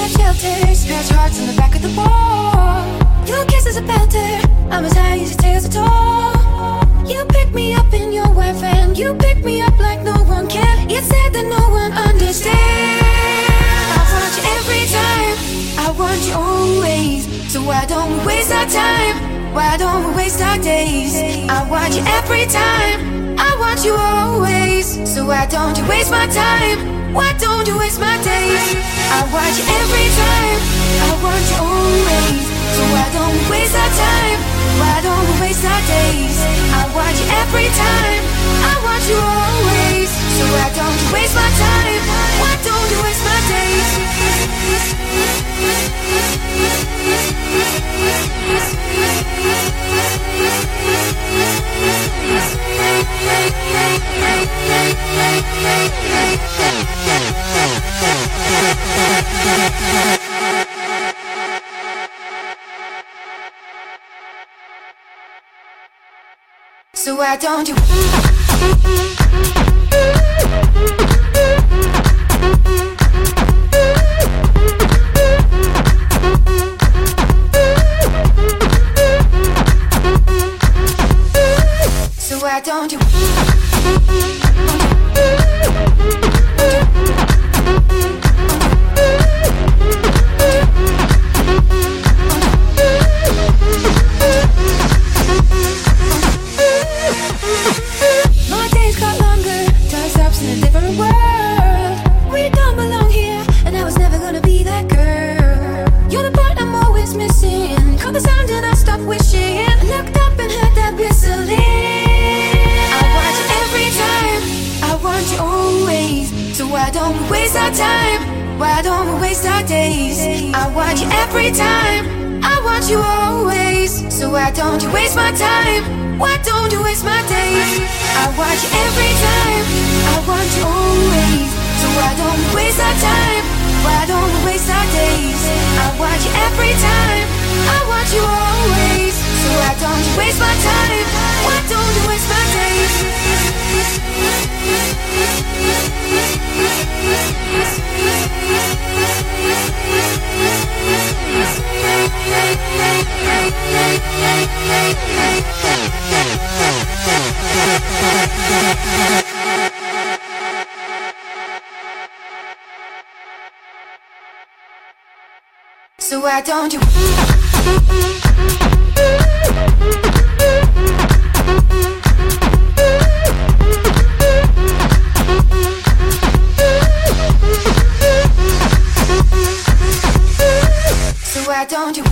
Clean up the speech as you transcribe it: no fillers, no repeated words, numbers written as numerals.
without shelter, scratch hearts on the back of the wall. Your kiss is a belter, I'm as high as your tail's a tall. You pick me up in your white van, you pick me up like no one can. You said that no one understands. I want you every time, I want you always. So why don't we waste our time? Why don't we waste our days? I want you every time, I want you always. So why don't you waste my time? Why don't you waste my days? I want you every time, I want you always. So why don't we waste our time? Why don't we waste our days? I want you every time, I want you always. So why don't you waste my time? Why don't you waste my days? So why don't you? So why don't you? My days got longer, time stops in a different world. We don't belong here, and I was never gonna be that girl. You're the part I'm always missing. Caught the sound and I stopped wishing. Looked up and heard that whistling. I want you every time, I want you always. So why don't we waste our time? Why don't we waste our days? I want you every time, I want you always. So why don't you waste my time? Why don't you waste my days? I want you every time, I want you always. So why don't we waste our time? Why don't we waste our days? I want you every time, I want you always. So why don't you waste my time? Why don't you waste my days? So why don't you? So why don't you?